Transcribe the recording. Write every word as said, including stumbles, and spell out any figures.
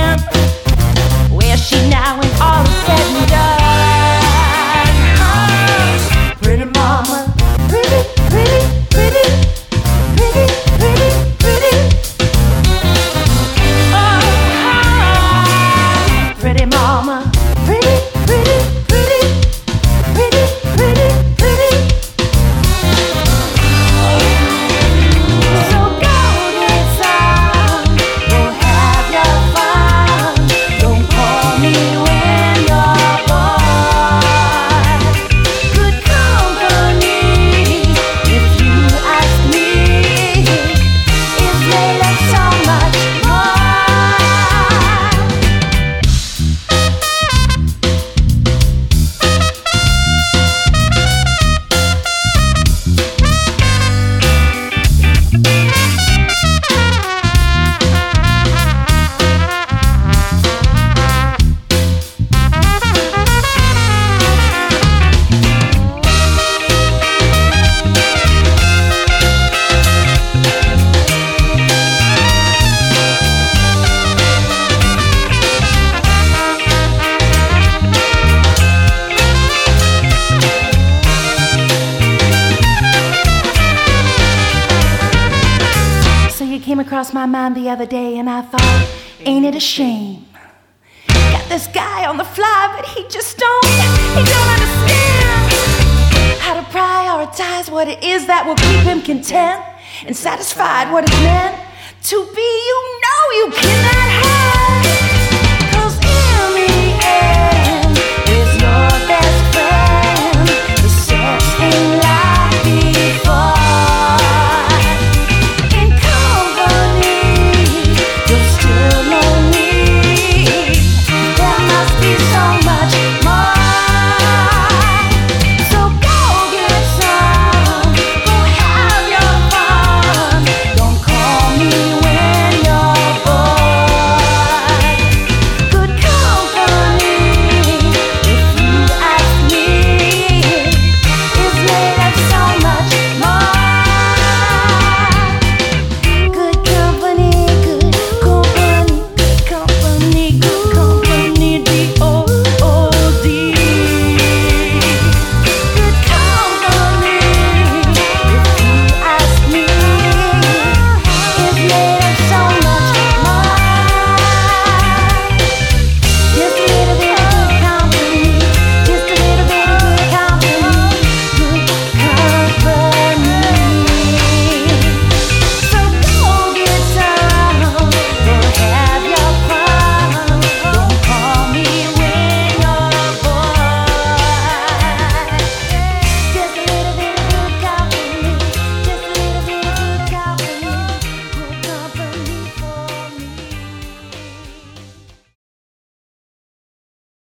Where's she now when all is said and done? Oh, pretty mama, pretty, pretty, pretty, pretty, pretty, pretty. Oh, pretty mama, pretty, pretty, pretty, pretty, pretty, pretty. So go get some, go have your fun. Don't call me when you're bored. Good company, if you ask me, is made of so much more. So you came across my mind the other day, and I thought, ain't it a shame? Got this guy on the fly, but he just don't, he don't understand how to prioritize what it is that will keep him content and satisfied what it's meant to be. You know you cannot have